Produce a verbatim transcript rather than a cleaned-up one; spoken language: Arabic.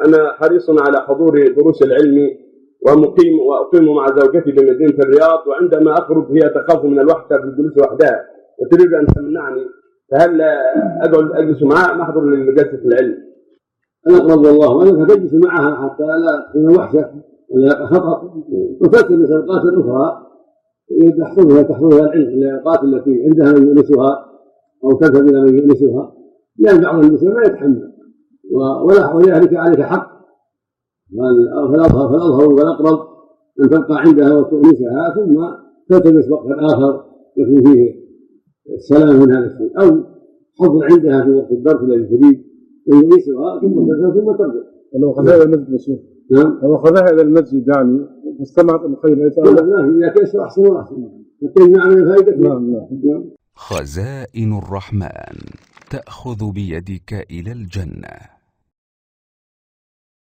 أنا حريص على حضور دروس العلم ومقيم وأقيم مع زوجتي بمدينة الرياض، وعندما أخرج هي تخاف من الوحدة في الجلوس وحدها وتريد أن تمنعني، فهل أقعد أجلس معها أم أحضر لجلسة العلم؟ الأقرب والله أنك تجلس معها حتى لا تكون وحشة ولا خطر، وتلتمس الأوقات الأخرى تحفظها تحفظها العلم الأوقات التي عندها من يؤنسها أو تذهب إلى من يؤنسها، لأن بعض النساء ما يتحمل ولذلك عليك حق. فالأظهر فالأظهر والأقرب أن تبقى عندها وتؤنسها ثم تلتمس وقتا آخر يكون فيه السلام من هذا الشيء، أو حضر عندها في وقت الدرس الذي تريد ويؤنسها ثم تذهب ثم ترجع. لو أخذها إلى المسجد يا شيخ، نعم، لو أخذها إلى المسجد يعني فاستمعت الخير ليس لا لا إذا كيس أحسن وأحسن تجمع من فائدة. نعم نعم. خزائن الرحمن تأخذ بيدك إلى الجنة.